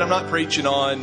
I'm not preaching on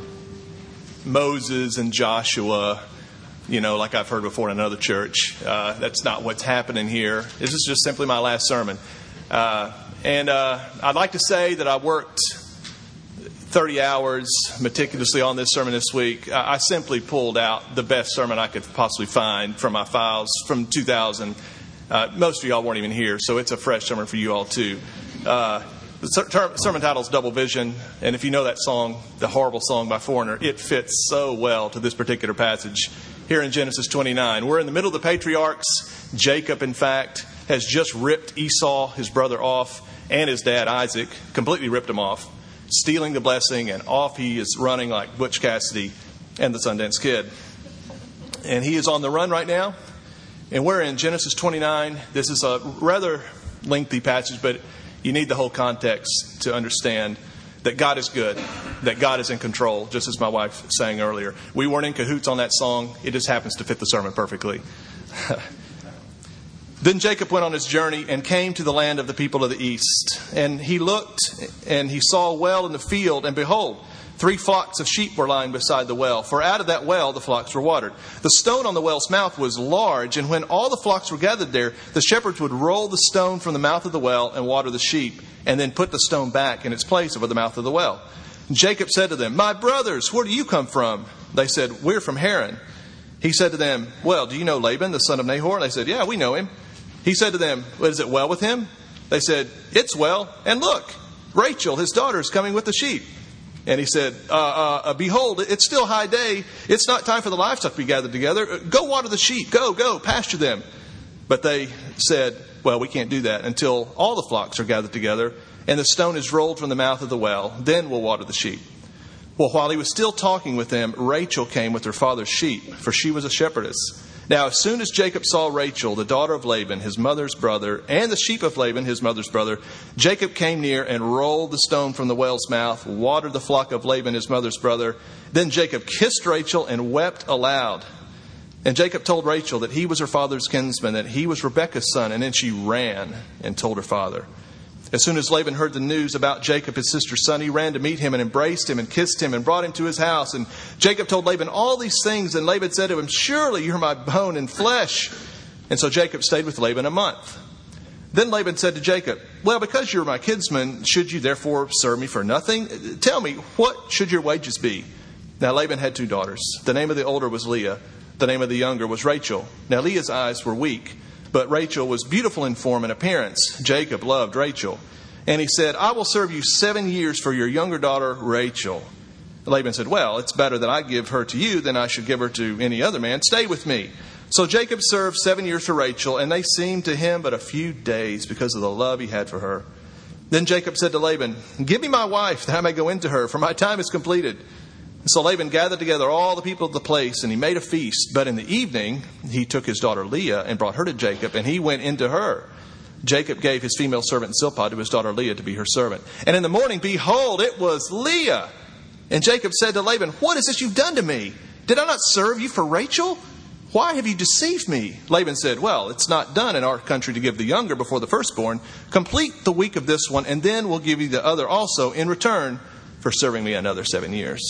Moses and Joshua, like I've heard before in another church. That's not what's happening here. This is just simply my last sermon. And I'd like to say that I worked 30 hours meticulously on this sermon this week. I simply pulled out the best sermon I could possibly find from my files from 2000. Most of y'all weren't even here, so it's a fresh sermon for you all too. The sermon title is Double Vision, and if you know that song, the horrible song by Foreigner, it fits so well to this particular passage here in Genesis 29. We're in the middle of the patriarchs. Jacob, in fact, has just ripped Esau, his brother, off, and his dad, Isaac, completely ripped him off, stealing the blessing, and off he is running like Butch Cassidy and the Sundance Kid. And he is on the run right now, and we're in Genesis 29. This is a rather lengthy passage, but you need the whole context to understand that God is good, that God is in control, just as my wife sang earlier. We weren't in cahoots on that song. It just happens to fit the sermon perfectly. Then Jacob went on his journey and came to the land of the people of the east. And he looked and he saw a well in the field, and behold, 3 flocks of sheep were lying beside the well, for out of that well the flocks were watered. The stone on the well's mouth was large, and when all the flocks were gathered there, the shepherds would roll the stone from the mouth of the well and water the sheep, and then put the stone back in its place over the mouth of the well. And Jacob said to them, "My brothers, where do you come from?" They said, "We're from Haran." He said to them, "Well, do you know Laban, the son of Nahor?" And they said, "Yeah, we know him." He said to them, "Well, is it well with him?" They said, "It's well, and look, Rachel, his daughter, is coming with the sheep." And he said, "Behold, it's still high day. It's not time for the livestock to be gathered together. Go water the sheep. Go, pasture them." But they said, "Well, we can't do that until all the flocks are gathered together and the stone is rolled from the mouth of the well. Then we'll water the sheep." Well, while he was still talking with them, Rachel came with her father's sheep, for she was a shepherdess. Now, as soon as Jacob saw Rachel, the daughter of Laban, his mother's brother, and the sheep of Laban, his mother's brother, Jacob came near and rolled the stone from the well's mouth, watered the flock of Laban, his mother's brother. Then Jacob kissed Rachel and wept aloud. And Jacob told Rachel that he was her father's kinsman, that he was Rebekah's son. And then she ran and told her father. As soon as Laban heard the news about Jacob, his sister's son, he ran to meet him and embraced him and kissed him and brought him to his house. And Jacob told Laban all these things. And Laban said to him, "Surely you're my bone and flesh." And so Jacob stayed with Laban a month. Then Laban said to Jacob, "Well, because you're my kinsman, should you therefore serve me for nothing? Tell me, what should your wages be?" Now Laban had 2 daughters. The name of the older was Leah. The name of the younger was Rachel. Now Leah's eyes were weak, but Rachel was beautiful in form and appearance. Jacob loved Rachel. And he said, "I will serve you 7 years for your younger daughter, Rachel." Laban said, "Well, it's better that I give her to you than I should give her to any other man. Stay with me." So Jacob served 7 years for Rachel, and they seemed to him but a few days because of the love he had for her. Then Jacob said to Laban, "Give me my wife, that I may go into her, for my time is completed." So Laban gathered together all the people of the place, and he made a feast. But in the evening, he took his daughter Leah and brought her to Jacob, and he went into her. Jacob gave his female servant Zilpah to his daughter Leah to be her servant. And in the morning, behold, it was Leah. And Jacob said to Laban, "What is this you've done to me? Did I not serve you for Rachel? Why have you deceived me?" Laban said, "Well, it's not done in our country to give the younger before the firstborn. Complete the week of this one, and then we'll give you the other also in return for serving me another 7 years."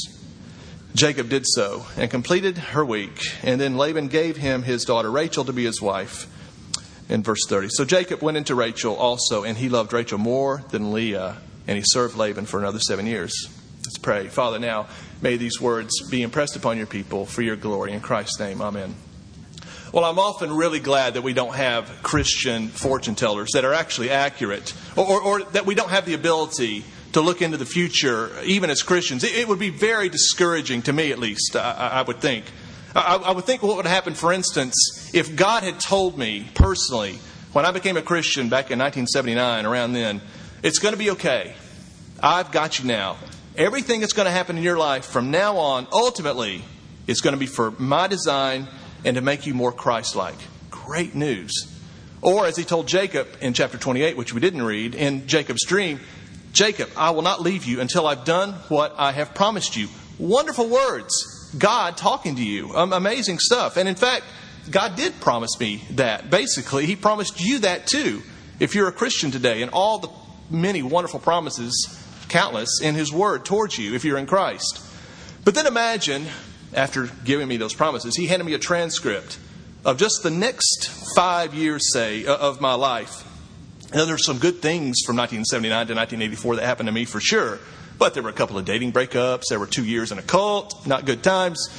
Jacob did so and completed her week. And then Laban gave him his daughter Rachel to be his wife. In verse 30. So Jacob went into Rachel also, and he loved Rachel more than Leah, and he served Laban for another 7 years. Let's pray. Father, now may these words be impressed upon your people for your glory. In Christ's name, amen. Well, I'm often really glad that we don't have Christian fortune tellers that are actually accurate, or that we don't have the ability to look into the future, even as Christians. It would be very discouraging to me, at least, I would think. I would think what would happen, for instance, if God had told me personally, when I became a Christian back in 1979, around then, it's going to be okay. I've got you now. Everything that's going to happen in your life from now on, ultimately, is going to be for my design and to make you more Christ-like. Great news. Or, as he told Jacob in chapter 28, which we didn't read, in Jacob's dream, "Jacob, I will not leave you until I've done what I have promised you." Wonderful words. God talking to you. Amazing stuff. And in fact, God did promise me that. Basically, He promised you that too. If you're a Christian today, and all the many wonderful promises countless in His Word towards you if you're in Christ. But then imagine, after giving me those promises, He handed me a transcript of just the next 5 years, say, of my life. Now, there's some good things from 1979 to 1984 that happened to me for sure. But there were a couple of dating breakups. There were 2 years in a cult. Not good times.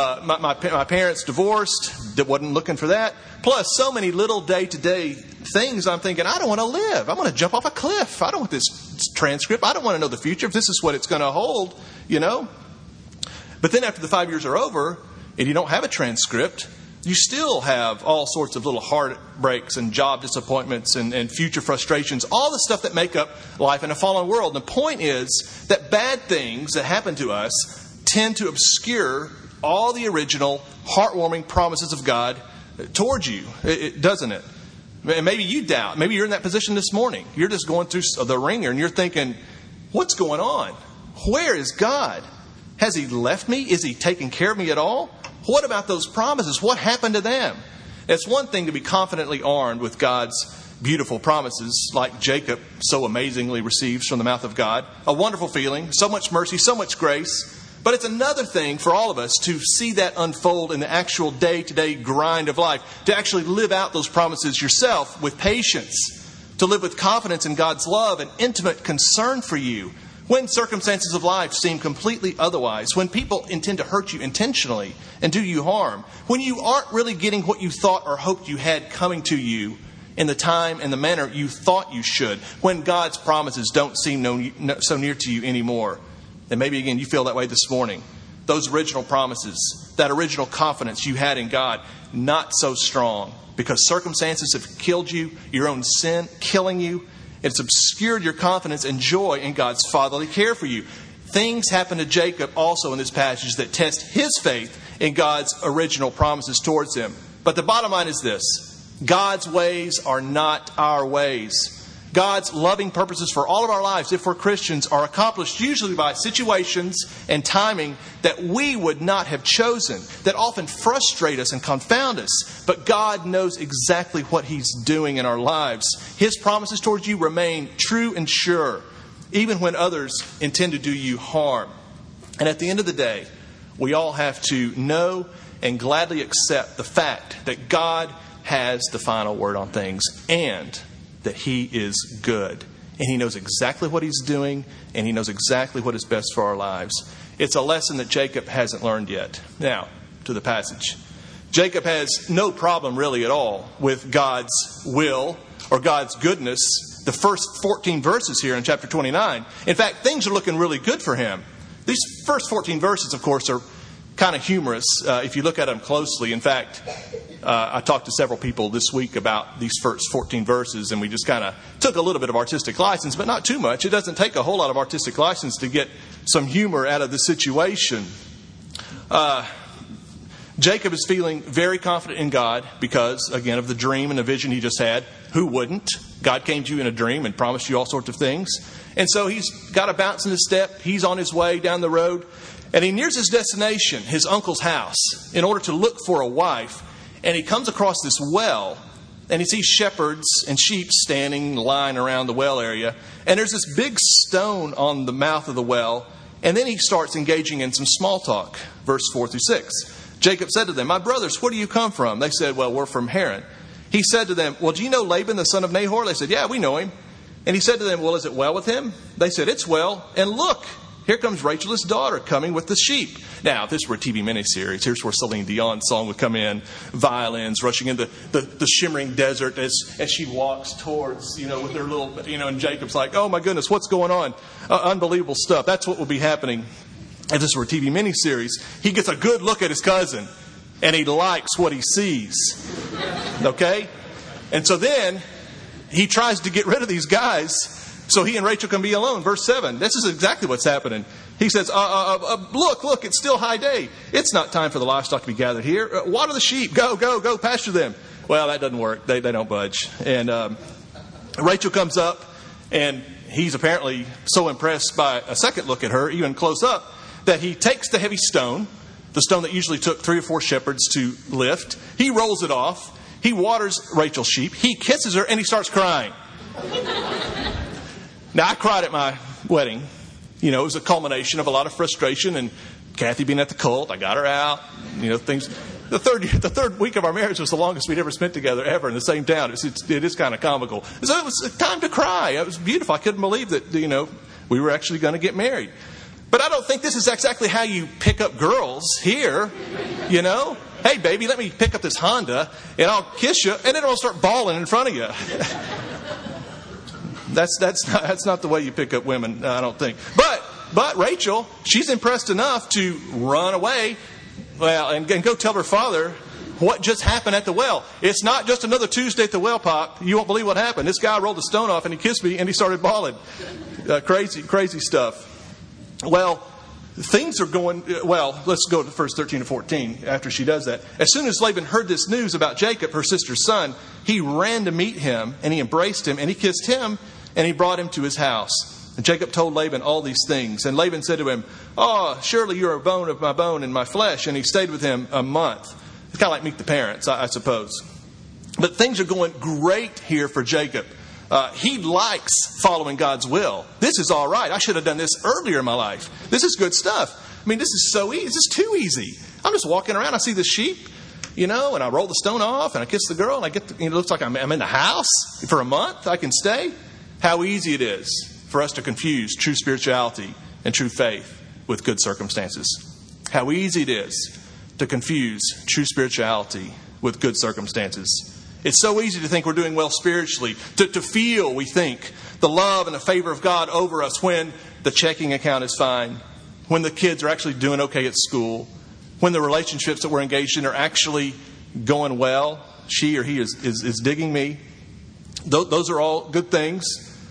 My parents divorced. Wasn't looking for that. Plus, so many little day-to-day things I'm thinking, I don't want to live. I'm going to jump off a cliff. I don't want this transcript. I don't want to know the future if this is what it's going to hold, you know. But then after the 5 years are over and you don't have a transcript, you still have all sorts of little heartbreaks and job disappointments and future frustrations, all the stuff that make up life in a fallen world. And the point is that bad things that happen to us tend to obscure all the original heartwarming promises of God towards you, doesn't it? And maybe you doubt. Maybe you're in that position this morning. You're just going through the ringer and you're thinking, what's going on? Where is God? Has He left me? Is He taking care of me at all? What about those promises? What happened to them? It's one thing to be confidently armed with God's beautiful promises, like Jacob so amazingly receives from the mouth of God. A wonderful feeling, so much mercy, so much grace. But it's another thing for all of us to see that unfold in the actual day-to-day grind of life, to actually live out those promises yourself with patience, to live with confidence in God's love and intimate concern for you. When circumstances of life seem completely otherwise, when people intend to hurt you intentionally and do you harm, when you aren't really getting what you thought or hoped you had coming to you in the time and the manner you thought you should, when God's promises don't seem so near to you anymore, then maybe again you feel that way this morning. Those original promises, that original confidence you had in God, not so strong because circumstances have killed you, your own sin killing you. It's obscured your confidence and joy in God's fatherly care for you. Things happen to Jacob also in this passage that test his faith in God's original promises towards him. But the bottom line is this: God's ways are not our ways. God's loving purposes for all of our lives, if we're Christians, are accomplished usually by situations and timing that we would not have chosen, that often frustrate us and confound us. But God knows exactly what He's doing in our lives. His promises towards you remain true and sure, even when others intend to do you harm. And at the end of the day, we all have to know and gladly accept the fact that God has the final word on things, and that He is good. And He knows exactly what He's doing, and He knows exactly what is best for our lives. It's a lesson that Jacob hasn't learned yet. Now, to the passage. Jacob has no problem really at all with God's will or God's goodness. The first 14 verses here in chapter 29. In fact, things are looking really good for him. These first 14 verses, of course, are kind of humorous if you look at them closely. In fact, I talked to several people this week about these first 14 verses, and we just kind of took a little bit of artistic license, but not too much. It doesn't take a whole lot of artistic license to get some humor out of the situation. Jacob is feeling very confident in God because, again, of the dream and the vision he just had. Who wouldn't? God came to you in a dream and promised you all sorts of things. And so he's got a bounce in his step. He's on his way down the road. And he nears his destination, his uncle's house, in order to look for a wife. And he comes across this well, and he sees shepherds and sheep standing, lying around the well area. And there's this big stone on the mouth of the well. And then he starts engaging in some small talk. Verse 4 through 6. Jacob said to them, "My brothers, where do you come from?" They said, "Well, we're from Haran." He said to them, "Well, do you know Laban, the son of Nahor?" They said, "Yeah, we know him." And he said to them, "Well, is it well with him?" They said, "It's well. And look, here comes Rachel, his daughter, coming with the sheep." Now, if this were a TV miniseries, here's where Celine Dion's song would come in. Violins rushing into the shimmering desert as she walks towards, with her little, and Jacob's like, "Oh my goodness, what's going on?" Unbelievable stuff. That's what would be happening if this were a TV miniseries. He gets a good look at his cousin, and he likes what he sees. Okay? And so then he tries to get rid of these guys so he and Rachel can be alone. Verse 7. This is exactly what's happening. He says, look, it's still high day. It's not time for the livestock to be gathered here. Water the sheep. Go, pasture them. Well, that doesn't work. They don't budge. And Rachel comes up, and he's apparently so impressed by a second look at her, even close up, that he takes the heavy stone, the stone that usually took 3 or 4 shepherds to lift. He rolls it off. He waters Rachel's sheep. He kisses her, and he starts crying. Now, I cried at my wedding. You know, it was a culmination of a lot of frustration and Kathy being at the cult. I got her out. You know, things. The third week of our marriage was the longest we'd ever spent together ever in the same town. It is kind of comical. So it was time to cry. It was beautiful. I couldn't believe that, you know, we were actually going to get married. But I don't think this is exactly how you pick up girls here, you know. Hey, baby, let me pick up this Honda, and I'll kiss you, and then I'll start bawling in front of you. That's not the way you pick up women, I don't think. But Rachel, she's impressed enough to run away, well, and go tell her father what just happened at the well. It's not just another Tuesday at the well, Pop. You won't believe what happened. This guy rolled a stone off, and he kissed me, and he started bawling. Crazy stuff. Well, things are going, well, let's go to verse 13 to 14 after she does that. As soon as Laban heard this news about Jacob, her sister's son, he ran to meet him, and he embraced him, and he kissed him, and he brought him to his house. And Jacob told Laban all these things. And Laban said to him, "Oh, surely you're a bone of my bone and my flesh." And he stayed with him a month. It's kind of like Meet the Parents, I suppose. But things are going great here for Jacob. He likes following God's will. This is all right. I should have done this earlier in my life. This is good stuff. I mean, this is so easy. This is too easy. I'm just walking around. I see the sheep, you know, and I roll the stone off and I kiss the girl and I get, it looks like I'm in the house for a month. I can stay. How easy it is for us to confuse true spirituality and true faith with good circumstances. How easy it is to confuse true spirituality with good circumstances. It's so easy to think we're doing well spiritually, to feel, we think, the love and the favor of God over us when the checking account is fine, when the kids are actually doing okay at school, when the relationships that we're engaged in are actually going well. She or he is digging me. Those are all good things.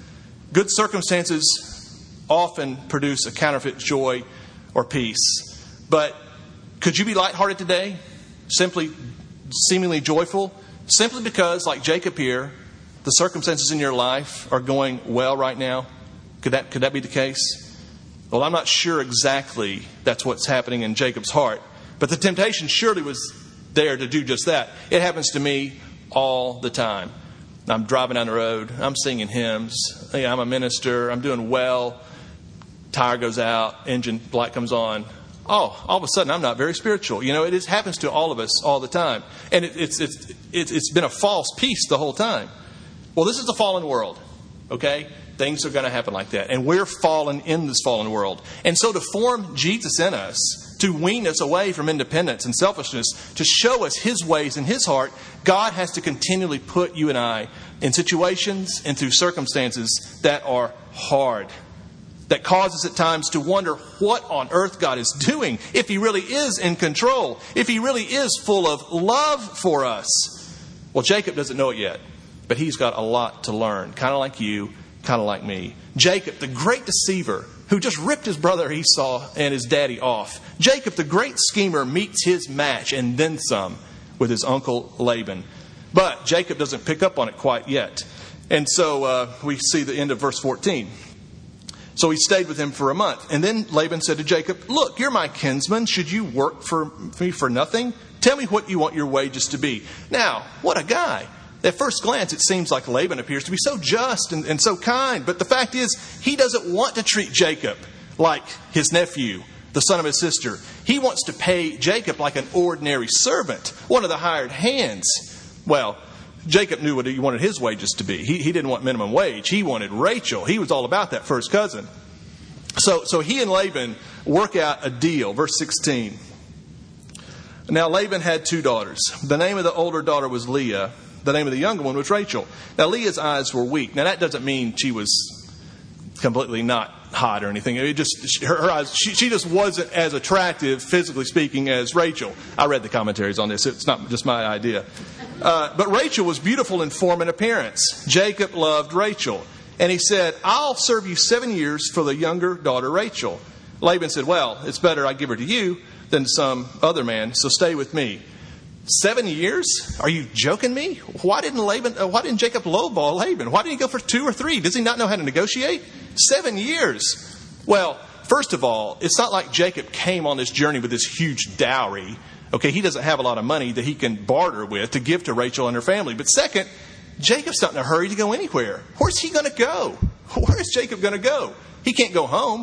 Good circumstances often produce a counterfeit joy or peace. But could you be lighthearted today? Simply, seemingly joyful? Simply because, like Jacob here, the circumstances in your life are going well right now? Could that be the case? Well, I'm not sure exactly that's what's happening in Jacob's heart. But the temptation surely was there to do just that. It happens to me all the time. I'm driving down the road. I'm singing hymns. I'm a minister. I'm doing well. Tire goes out. Engine light comes on. Oh, all of a sudden I'm not very spiritual. You know, it happens to all of us all the time. And it's been a false peace the whole time. Well, this is a fallen world. Okay? Things are going to happen like that. And we're fallen in this fallen world. And so to form Jesus in us, to wean us away from independence and selfishness, to show us His ways and His heart, God has to continually put you and I in situations and through circumstances that are hard, that cause us at times to wonder what on earth God is doing, if He really is in control, if He really is full of love for us. Well, Jacob doesn't know it yet, but he's got a lot to learn, kind of like you, kind of like me. Jacob, the great deceiver, who just ripped his brother Esau and his daddy off. Jacob, the great schemer, meets his match and then some with his uncle Laban. But Jacob doesn't pick up on it quite yet. And so we see the end of verse 14. So he stayed with him for a month. And then Laban said to Jacob, "Look, you're my kinsman. Should you work for me for nothing? Tell me what you want your wages to be." Now, what a guy. At first glance, it seems like Laban appears to be so just and so kind. But the fact is, he doesn't want to treat Jacob like his nephew, the son of his sister. He wants to pay Jacob like an ordinary servant, one of the hired hands. Well, Jacob knew what he wanted his wages to be. He didn't want minimum wage. He wanted Rachel. He was all about that first cousin. So he and Laban work out a deal. Verse 16. Now Laban had 2 daughters. The name of the older daughter was Leah. The name of the younger one was Rachel. Now, Leah's eyes were weak. Now, that doesn't mean she was completely not hot or anything. It just her eyes. She just wasn't as attractive, physically speaking, as Rachel. I read the commentaries on this. It's not just my idea. But Rachel was beautiful in form and appearance. Jacob loved Rachel. And he said, "I'll serve you 7 years for the younger daughter, Rachel." Laban said, "Well, it's better I give her to you than some other man, so stay with me." 7 years? Are you joking me? Why didn't Jacob lowball Laban? Why didn't he go for 2 or 3? Does he not know how to negotiate? 7 years. Well, first of all, it's not like Jacob came on this journey with this huge dowry. Okay, he doesn't have a lot of money that he can barter with to give to Rachel and her family. But second, Jacob's not in a hurry to go anywhere. Where's he going to go? Where is Jacob going to go? He can't go home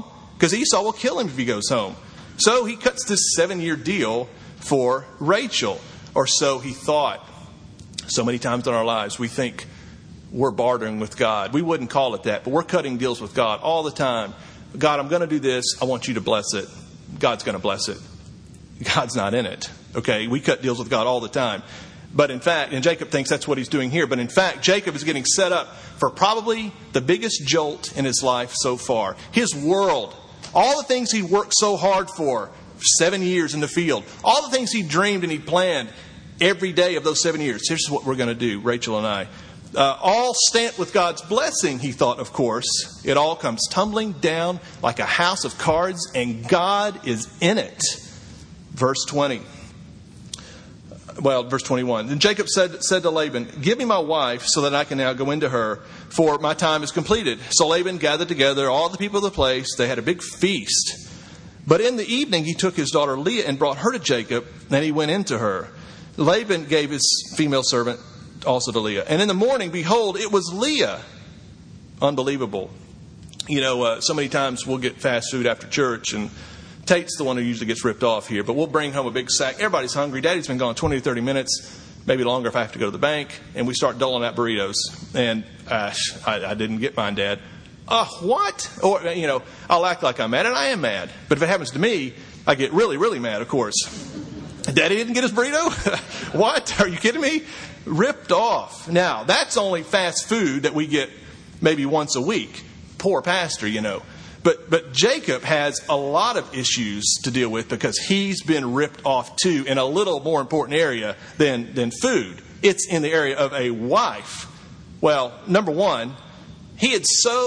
because Esau will kill him if he goes home. So he cuts this 7-year deal for Rachel, or so he thought. So many times in our lives we think we're bartering with God. We wouldn't call it that, but we're cutting deals with God all the time. God, I'm going to do this. I want you to bless it. God's going to bless it. God's not in it. Okay, we cut deals with God all the time. But in fact, and Jacob thinks that's what he's doing here, but in fact, Jacob is getting set up for probably the biggest jolt in his life so far. His world, all the things he worked so hard for 7 years in the field, all the things he dreamed and he planned every day of those 7 years. Here's what we're going to do, Rachel and I. All stamped with God's blessing, he thought, of course. It all comes tumbling down like a house of cards, and God is in it. Verse 20. Well, verse 21. Then Jacob said to Laban, give me my wife so that I can now go into her, for my time is completed. So Laban gathered together all the people of the place. They had a big feast. But in the evening he took his daughter Leah and brought her to Jacob, and he went into her. Laban gave his female servant also to Leah. And in the morning, behold, it was Leah. Unbelievable. You know, so many times we'll get fast food after church, and Tate's the one who usually gets ripped off here. But we'll bring home a big sack. Everybody's hungry. Daddy's been gone 20 to 30 minutes, maybe longer if I have to go to the bank. And we start doling out burritos. And I didn't get mine, Dad. What? Or, you know, I'll act like I'm mad, and I am mad. But if it happens to me, I get really, really mad, of course. Daddy didn't get his burrito? What? Are you kidding me? Ripped off. Now, that's only fast food that we get maybe once a week. Poor pastor, you know. But Jacob has a lot of issues to deal with because he's been ripped off too in a little more important area than food. It's in the area of a wife. Well, number one, there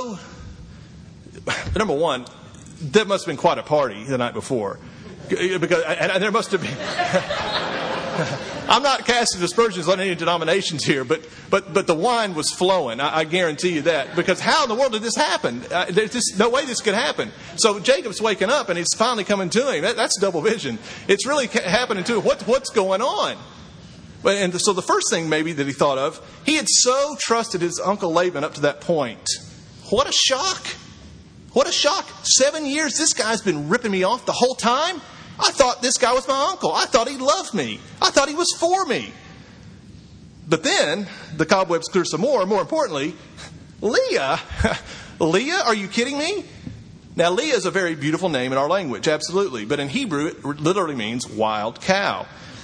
must have been quite a party the night before. Because and there must have been. I'm not casting aspersions on any denominations here, but the wine was flowing. I guarantee you that. Because how in the world did this happen? There's just no way this could happen. So Jacob's waking up and it's finally coming to him. That's double vision. It's really happening to him. What's going on? And so the first thing maybe that he thought of, he had so trusted his uncle Laban up to that point. What a shock. What a shock. 7 years, this guy's been ripping me off the whole time. I thought this guy was my uncle. I thought he loved me. I thought he was for me. But then the cobwebs clear some more. More importantly, Leah. Leah, are you kidding me? Now, Leah is a very beautiful name in our language, absolutely. But in Hebrew, it literally means wild cow.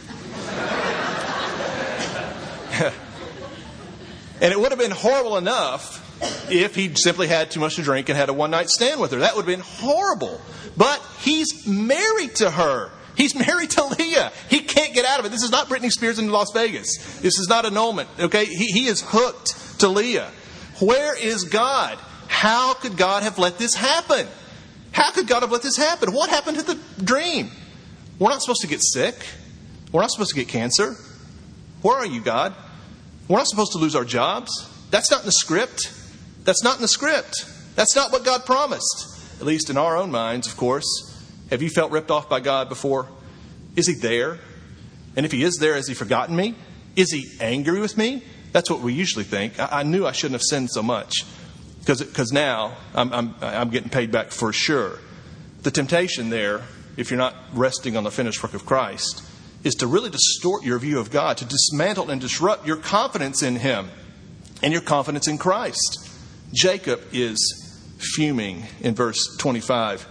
And it would have been horrible enough if he'd simply had too much to drink and had a one-night stand with her. That would have been horrible. But he's married to her. He's married to Leah. He can't get out of it. This is not Britney Spears in Las Vegas. This is not annulment. Okay, he is hooked to Leah. Where is God? How could God have let this happen? How could God have let this happen? What happened to the dream? We're not supposed to get sick. We're not supposed to get cancer. Where are you, God? We're not supposed to lose our jobs. That's not in the script. That's not in the script. That's not what God promised. At least in our own minds, of course. Have you felt ripped off by God before? Is He there? And if He is there, has He forgotten me? Is He angry with me? That's what we usually think. I knew I shouldn't have sinned so much. Because now I'm getting paid back for sure. The temptation there, if you're not resting on the finished work of Christ, is to really distort your view of God, to dismantle and disrupt your confidence in Him and your confidence in Christ. Jacob is fuming in verse 25.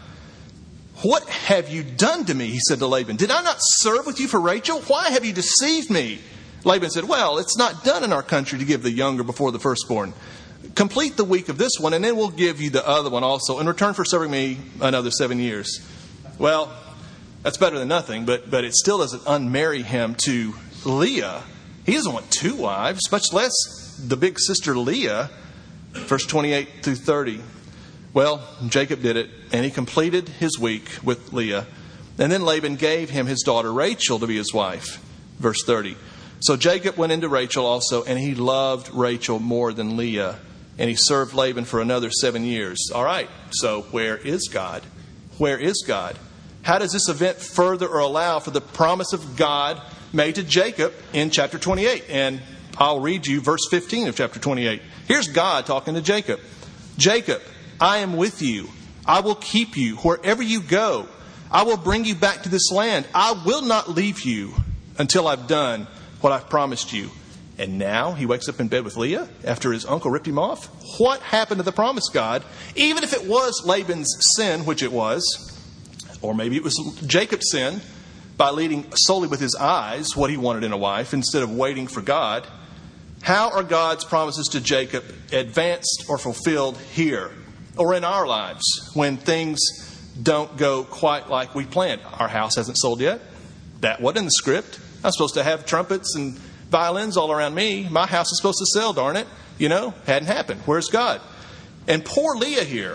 What have you done to me? He said to Laban. Did I not serve with you for Rachel? Why have you deceived me? Laban said, well, it's not done in our country to give the younger before the firstborn. Complete the week of this one, and then we'll give you the other one also in return for serving me another 7 years. Well, that's better than nothing, but it still doesn't unmarry him to Leah. He doesn't want two wives, much less the big sister Leah. Verse 28 through 30. Well, Jacob did it, and he completed his week with Leah. And then Laban gave him his daughter Rachel to be his wife. Verse 30. So Jacob went into Rachel also, and he loved Rachel more than Leah. And he served Laban for another 7 years. All right, so where is God? Where is God? How does this event further or allow for the promise of God made to Jacob in chapter 28? And I'll read you verse 15 of chapter 28. Here's God talking to Jacob. Jacob, I am with you. I will keep you wherever you go. I will bring you back to this land. I will not leave you until I've done what I've promised you." And now he wakes up in bed with Leah after his uncle ripped him off. What happened to the promise, God? Even if it was Laban's sin, which it was, or maybe it was Jacob's sin by leading solely with his eyes what he wanted in a wife instead of waiting for God, how are God's promises to Jacob advanced or fulfilled here or in our lives when things don't go quite like we planned? Our house hasn't sold yet. That wasn't in the script. I'm supposed to have trumpets and violins all around me. My house is supposed to sell, darn it. Hadn't happened. Where's God? And poor Leah here,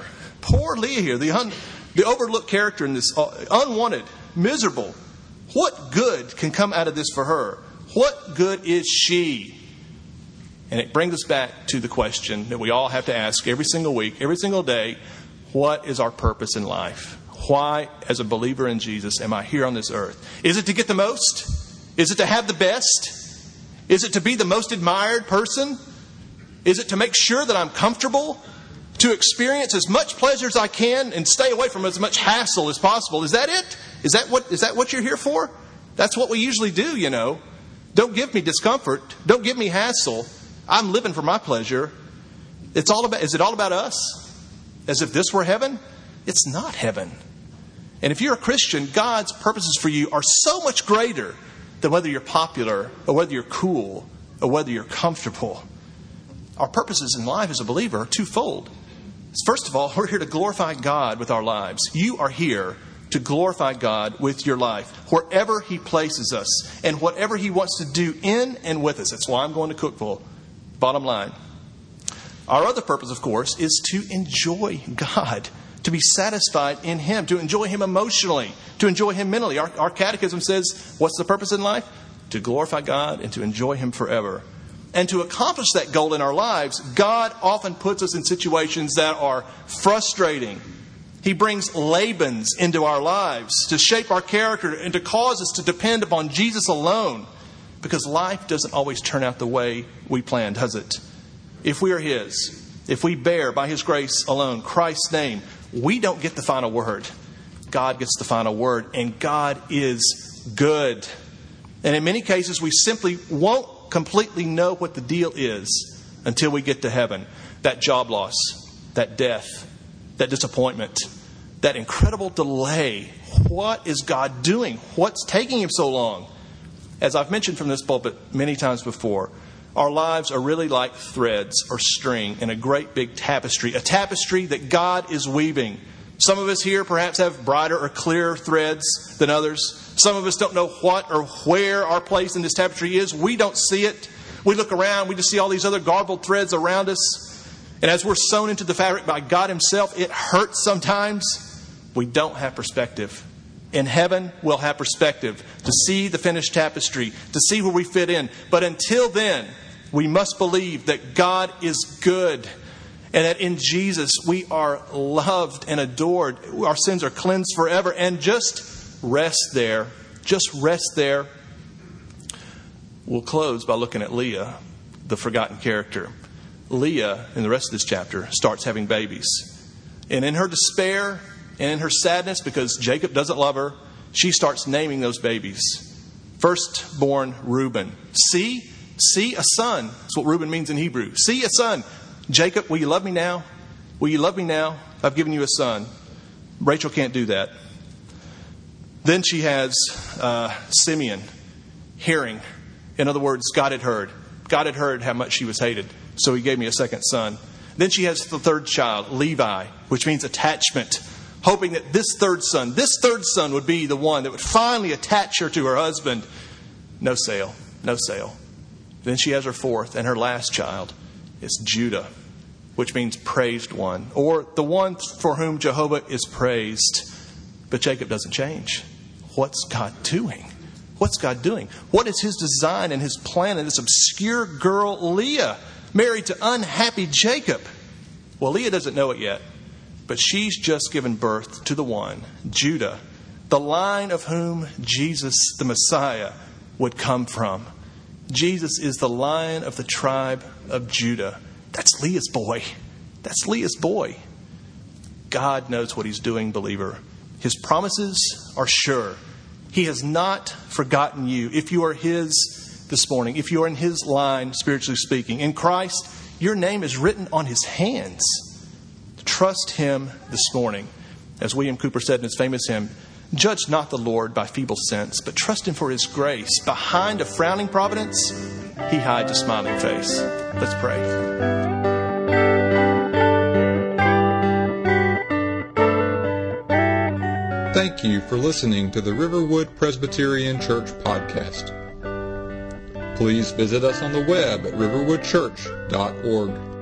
the overlooked character in this, unwanted, miserable. What good can come out of this for her? What good is she? And it brings us back to the question that we all have to ask every single week, every single day. What is our purpose in life? Why, as a believer in Jesus, am I here on this earth? Is it to get the most? Is it to have the best? Is it to be the most admired person? Is it to make sure that I'm comfortable? To experience as much pleasure as I can and stay away from as much hassle as possible? Is that it? Is that what you're here for? That's what we usually do, Don't give me discomfort. Don't give me hassle. I'm living for my pleasure. Is it all about us? As if this were heaven? It's not heaven. And if you're a Christian, God's purposes for you are so much greater than whether you're popular or whether you're cool or whether you're comfortable. Our purposes in life as a believer are twofold. First of all, we're here to glorify God with our lives. You are here to glorify God with your life, wherever He places us and whatever He wants to do in and with us. That's why I'm going to Cookeville. Bottom line. Our other purpose, of course, is to enjoy God, to be satisfied in Him, to enjoy Him emotionally, to enjoy Him mentally. Our catechism says, what's the purpose in life? To glorify God and to enjoy Him forever. And to accomplish that goal in our lives, God often puts us in situations that are frustrating. He brings Labans into our lives to shape our character and to cause us to depend upon Jesus alone. Because life doesn't always turn out the way we planned, does it? If we are His, if we bear by His grace alone Christ's name, we don't get the final word. God gets the final word, and God is good. And in many cases, we simply won't completely know what the deal is until we get to heaven. That job loss, that death, that disappointment, that incredible delay. What is God doing? What's taking Him so long? As I've mentioned from this pulpit many times before, our lives are really like threads or string in a great big tapestry, a tapestry that God is weaving. Some of us here perhaps have brighter or clearer threads than others. Some of us don't know what or where our place in this tapestry is. We don't see it. We look around, we just see all these other garbled threads around us. And as we're sewn into the fabric by God Himself, it hurts sometimes. We don't have perspective. In heaven, we'll have perspective to see the finished tapestry, to see where we fit in. But until then, we must believe that God is good and that in Jesus we are loved and adored. Our sins are cleansed forever. And just rest there. Just rest there. We'll close by looking at Leah, the forgotten character. Leah, in the rest of this chapter, starts having babies. And in her despair and in her sadness because Jacob doesn't love her, she starts naming those babies. Firstborn Reuben. See a son. That's what Reuben means in Hebrew. See a son. Jacob, will you love me now? Will you love me now? I've given you a son. Rachel can't do that. Then she has Simeon, hearing. In other words, God had heard. God had heard how much she was hated. So He gave me a second son. Then she has the third child, Levi, which means attachment. Hoping that this third son would be the one that would finally attach her to her husband. No sale. Then she has her fourth and her last child. It's Judah, which means praised one, or the one for whom Jehovah is praised. But Jacob doesn't change. What's God doing? What's God doing? What is His design and His plan in this obscure girl, Leah, married to unhappy Jacob? Well, Leah doesn't know it yet, but she's just given birth to the one, Judah, the line of whom Jesus, the Messiah, would come from. Jesus is the Lion of the tribe of Judah. That's Leah's boy. God knows what He's doing, believer. His promises are sure. He has not forgotten you. If you are His this morning, if you are in His line, spiritually speaking, in Christ, your name is written on His hands. Trust Him this morning. As William Cooper said in his famous hymn, judge not the Lord by feeble sense, but trust Him for His grace. Behind a frowning providence, He hides a smiling face. Let's pray. Thank you for listening to the Riverwood Presbyterian Church podcast. Please visit us on the web at riverwoodchurch.org.